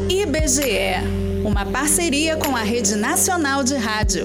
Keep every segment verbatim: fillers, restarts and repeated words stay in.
I B G E, uma parceria com a Rede Nacional de Rádio.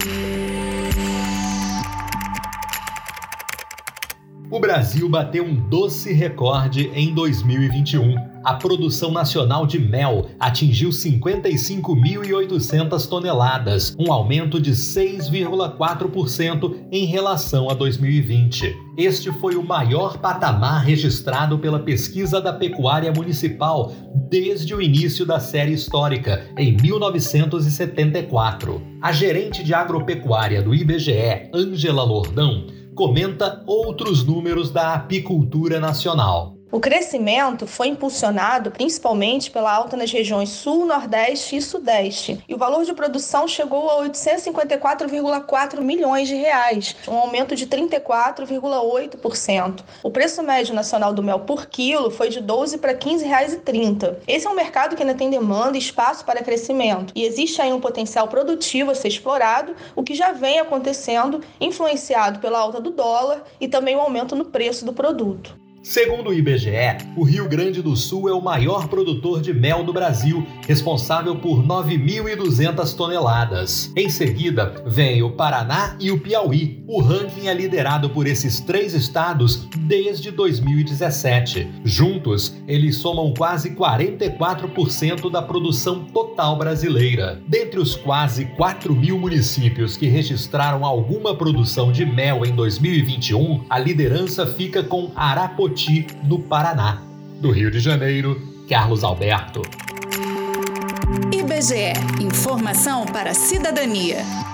O Brasil bateu um doce recorde em dois mil e vinte e um. A produção nacional de mel atingiu cinquenta e cinco mil e oitocentas toneladas, um aumento de seis vírgula quatro por cento em relação a dois mil e vinte. Este foi o maior patamar registrado pela Pesquisa da Pecuária Municipal desde o início da série histórica, em mil novecentos e setenta e quatro. A gerente de agropecuária do I B G E, Ângela Lordão, comenta outros números da apicultura nacional. O crescimento foi impulsionado principalmente pela alta nas regiões Sul, Nordeste e Sudeste, e o valor de produção chegou a oitocentos e cinquenta e quatro vírgula quatro milhões de reais, um aumento de trinta e quatro vírgula oito por cento. O preço médio nacional do mel por quilo foi de doze para quinze reais e trinta centavos. Esse é um mercado que ainda tem demanda e espaço para crescimento, e existe aí um potencial produtivo a ser explorado, o que já vem acontecendo, influenciado pela alta do dólar e também o aumento no preço do produto. Segundo o I B G E, o Rio Grande do Sul é o maior produtor de mel do Brasil, responsável por nove mil e duzentas toneladas. Em seguida, vem o Paraná e o Piauí. O ranking é liderado por esses três estados desde dois mil e dezessete. Juntos, eles somam quase quarenta e quatro por cento da produção total brasileira. Dentre os quase quatro mil municípios que registraram alguma produção de mel em dois mil e vinte e um, a liderança fica com Arapoti, no Paraná. Do Rio de Janeiro, Carlos Alberto. I B G E, informação para a cidadania.